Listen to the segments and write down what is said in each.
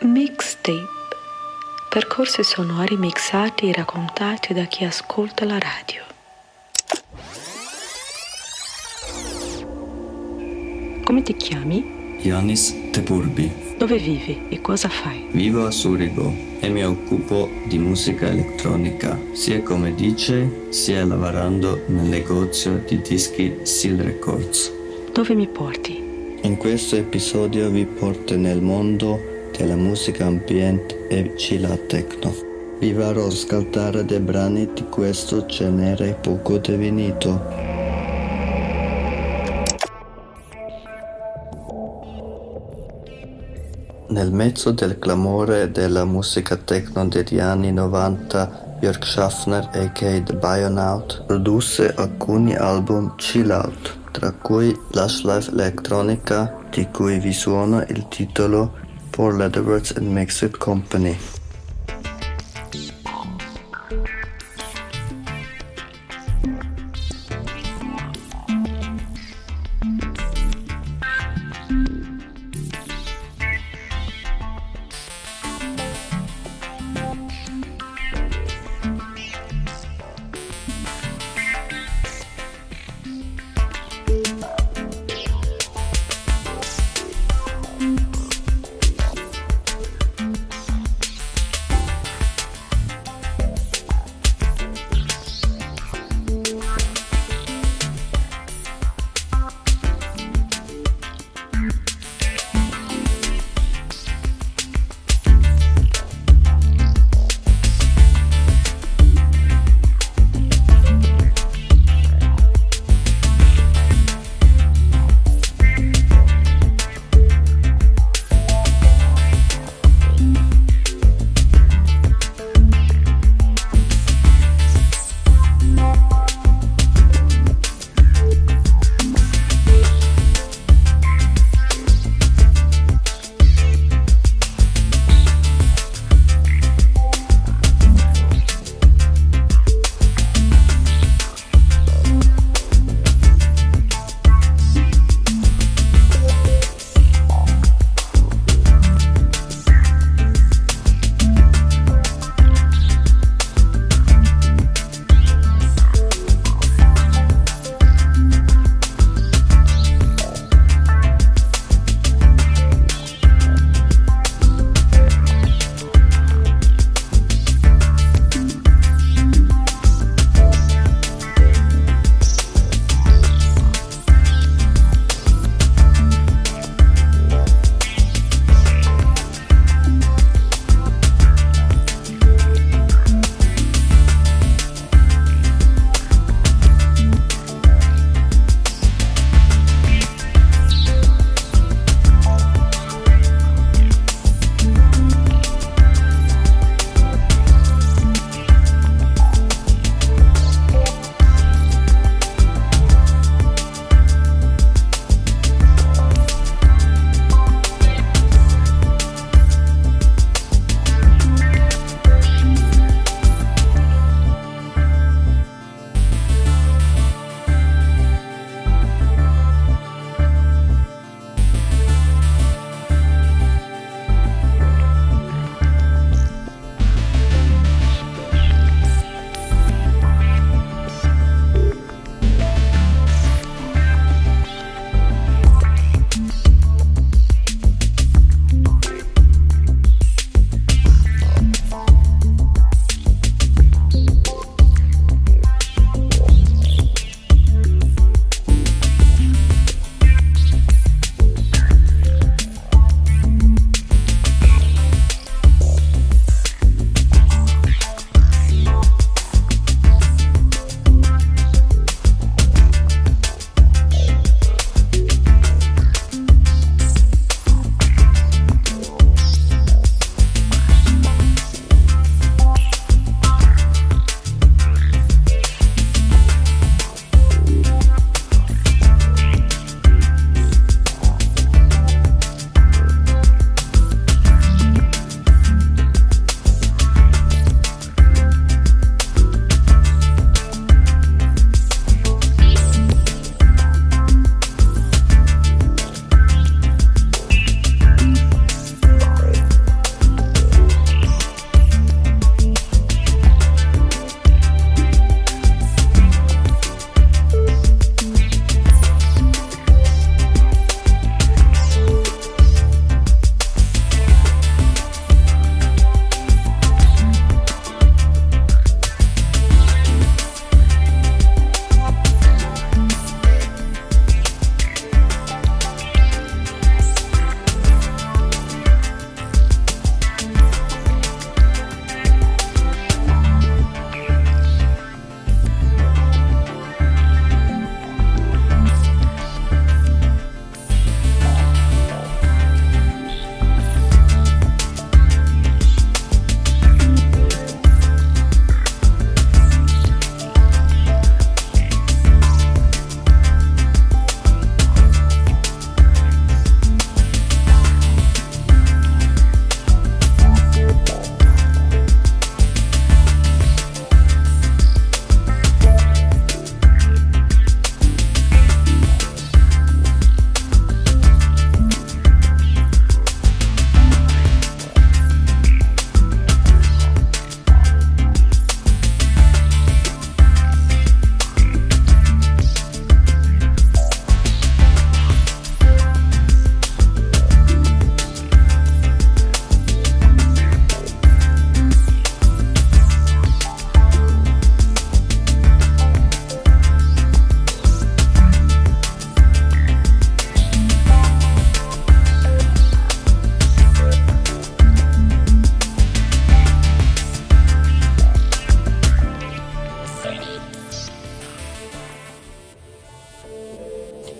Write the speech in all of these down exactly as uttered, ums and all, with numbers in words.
Mixtape. Percorsi sonori mixati e raccontati da chi ascolta la radio. Come ti chiami? Yannis Tepurbi. Dove vivi e cosa fai? Vivo a Zurigo e mi occupo di musica elettronica, sia come D J sia lavorando nel negozio di dischi Seal Records. Dove mi porti? In questo episodio vi porto nel mondo della musica ambient e chill techno. Vi farò ascoltare dei brani di questo genere poco definito. Nel mezzo del clamore della musica techno degli anni novanta, Jörg Schaffner, a k a. The Bionaut, produsse alcuni album chill out, tra cui Lush Life Electronica, di cui vi suona il titolo Paul Leatherworks and Mixed Company.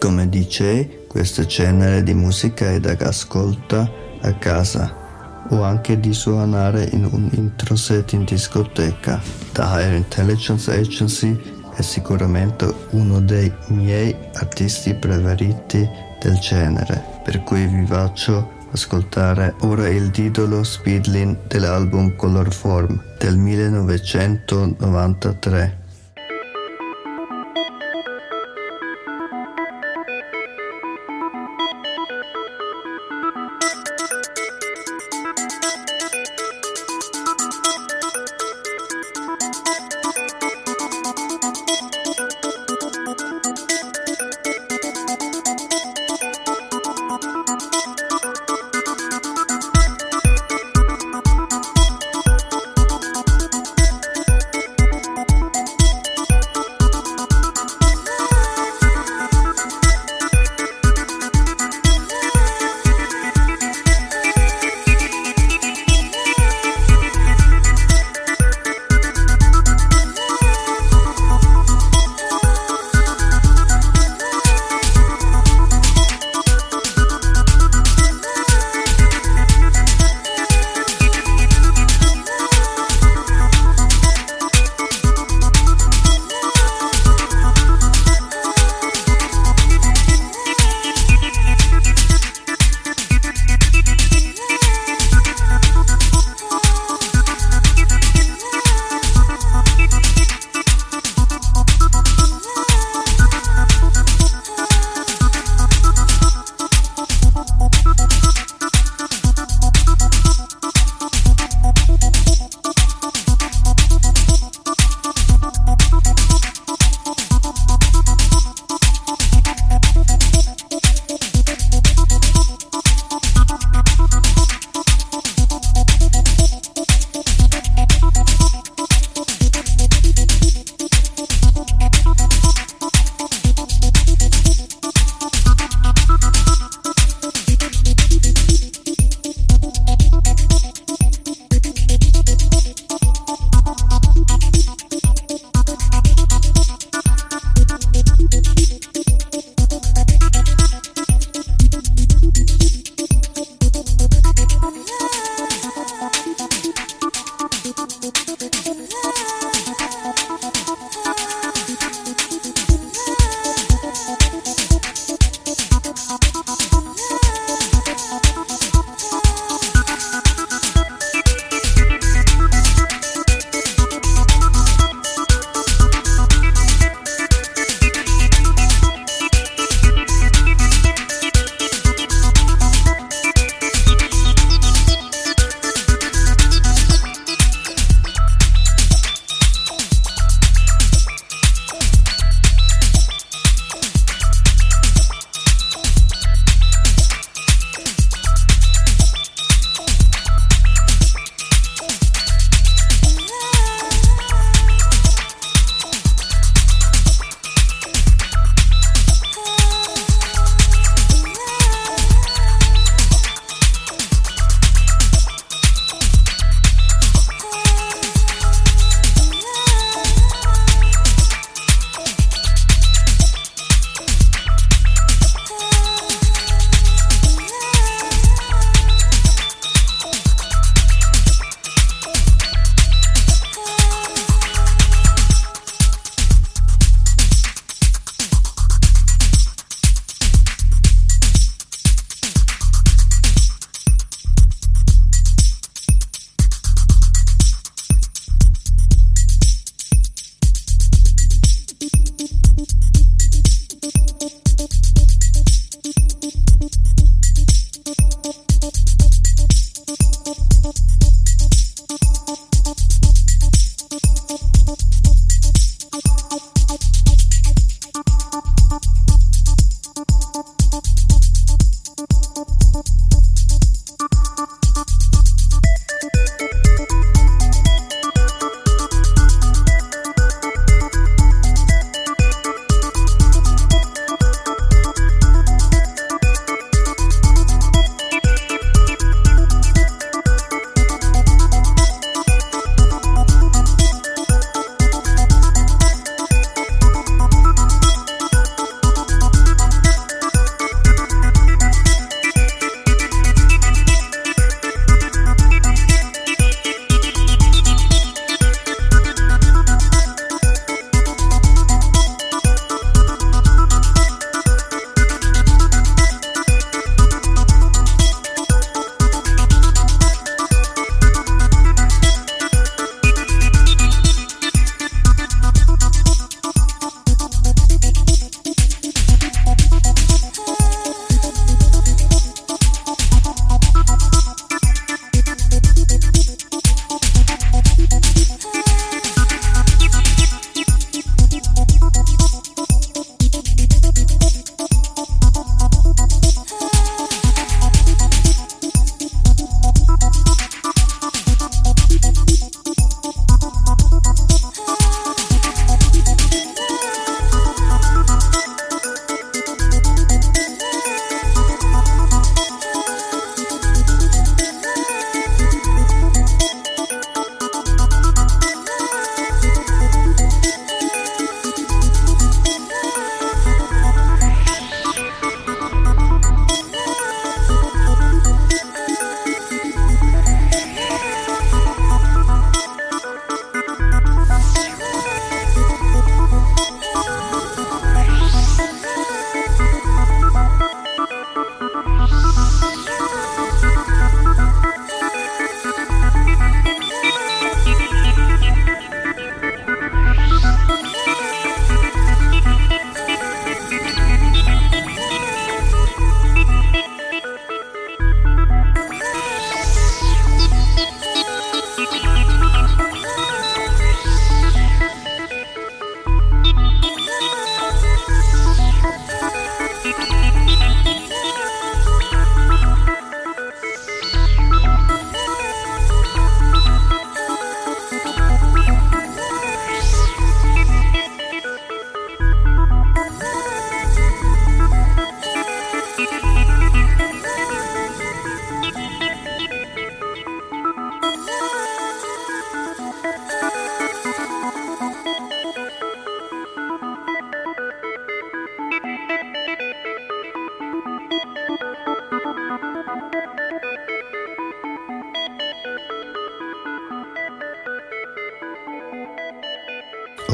Come dice, questo genere di musica è da ascolta a casa o anche di suonare in un intro set in discoteca. The Higher Intelligence Agency è sicuramente uno dei miei artisti preferiti del genere, per cui vi faccio ascoltare ora il titolo Speedlin dell'album Colorform del millenovecentonovantatré.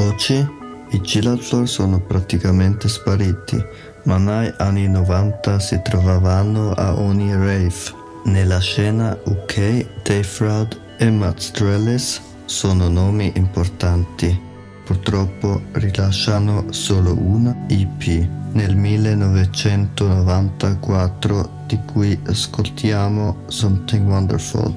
Oggi i chill floor sono praticamente spariti, ma negli anni novanta si trovavano a ogni rave. Nella scena U K, Dave Froud e Matt Strellis sono nomi importanti. Purtroppo rilasciano solo una E P nel millenovecentonovantaquattro, di cui ascoltiamo Something Wonderful.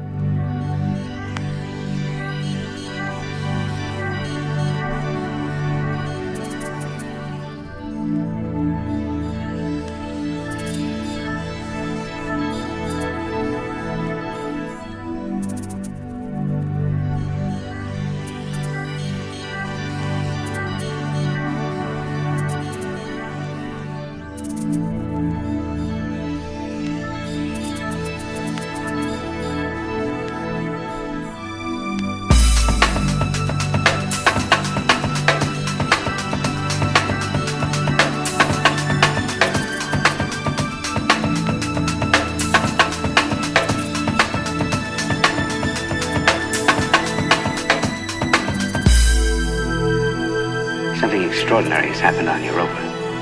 Something extraordinary has happened on Europa.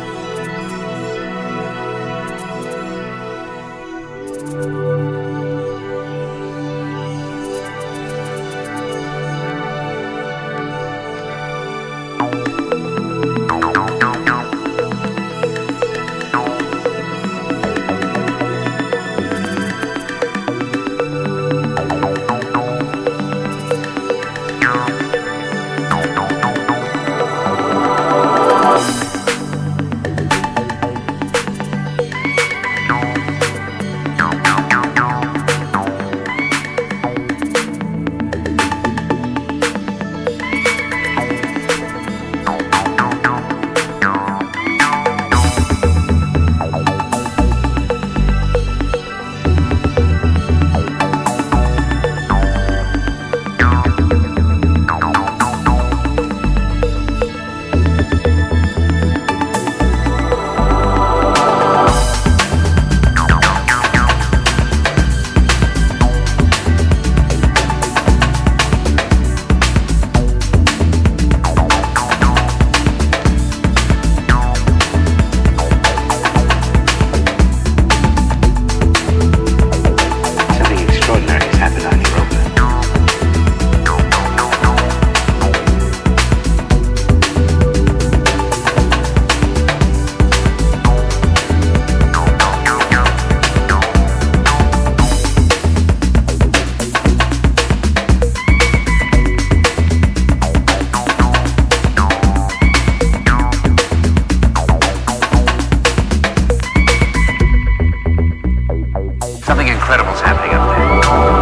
Something incredible is happening up there.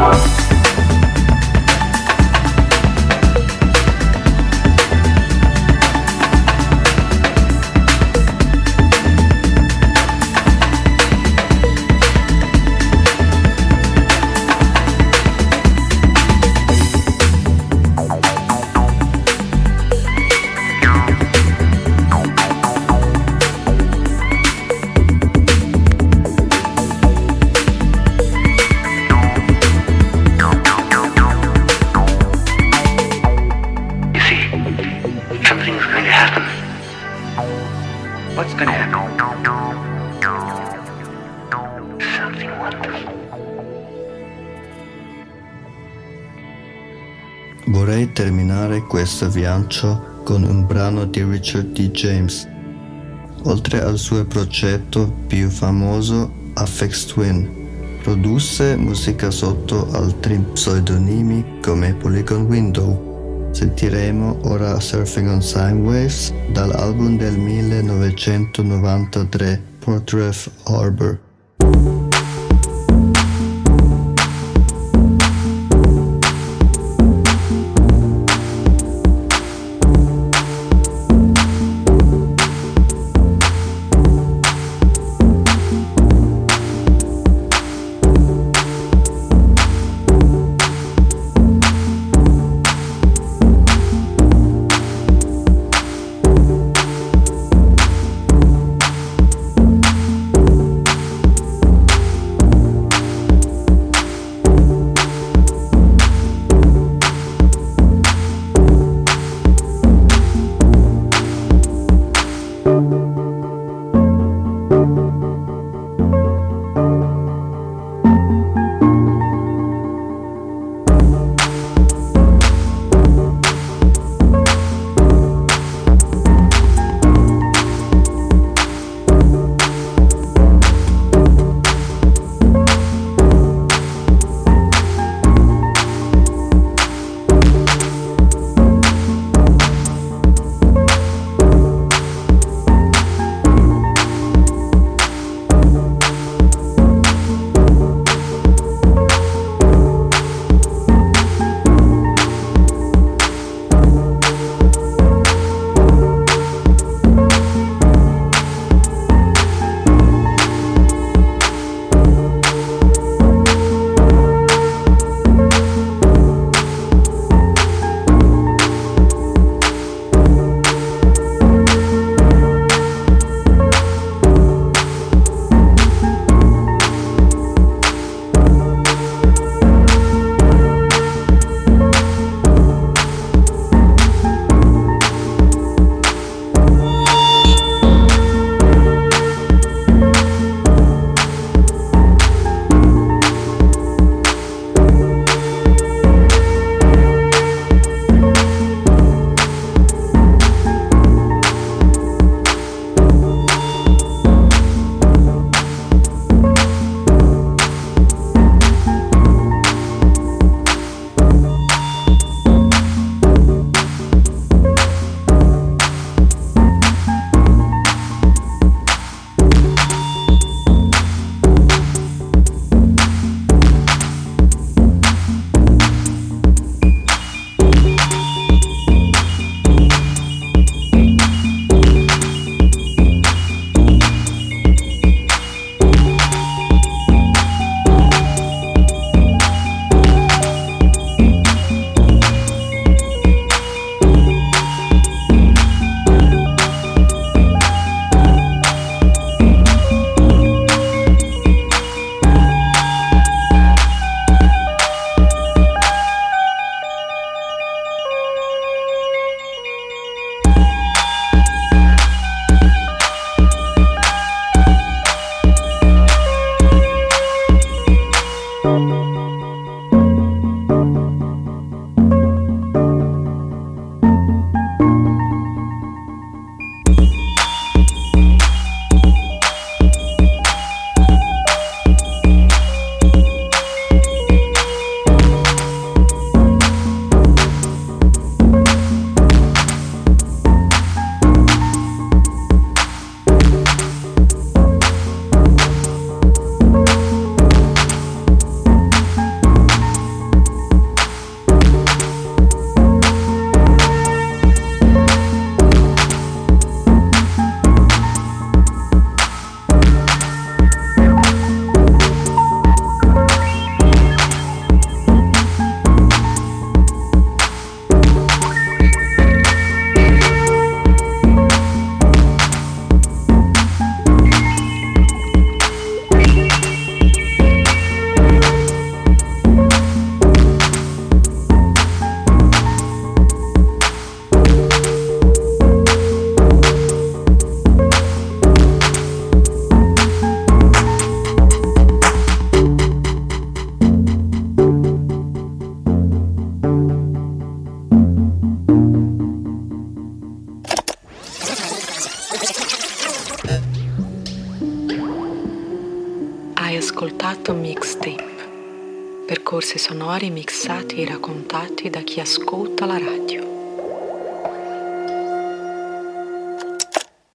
What's gonna happen? Something wonderful. Vorrei terminare questo viaggio con un brano di Richard D. James. Oltre al suo progetto più famoso, Aphex Twin, produsse musica sotto altri pseudonimi come Polygon Window. Sentiremo ora Surfing on Sine Waves dall'album del millenovecentonovantatré, Portreff Harbor. ascoltato Mixtape, percorsi sonori mixati e raccontati da chi ascolta la radio.